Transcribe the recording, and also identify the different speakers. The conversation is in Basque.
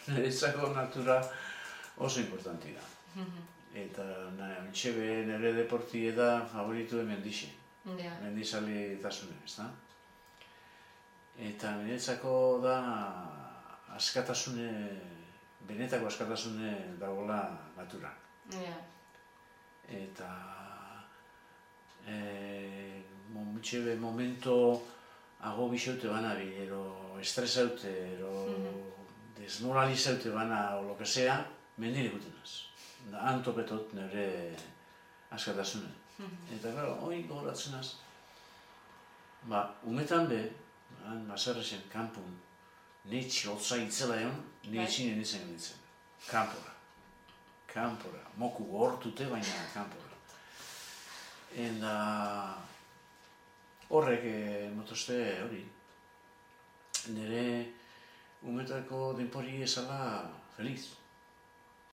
Speaker 1: niretzako natura oso importanti da. Eta ontxebe nire deporti eta favoritu mendixe. Mendizalietasunen, ezta? Eta niretzako da askatasune, benetako askatasune dagoela natura. Eta ontxebe momento hago bixote bana bi, ero estresaute, ero desmoralizaute bana, o lo que sea, mendire gutenaz. Han topetot nire askatasunen. Eta, claro, hori gogoratzen az. Umetan be, Baserresen kanpun, nitsi hotza itzela egon, nitxinen izan ditzen. Kanpora. Moku gortute, baina kanpora. Eta horrek motozte hori. Nire umetako denpori ezala feliz.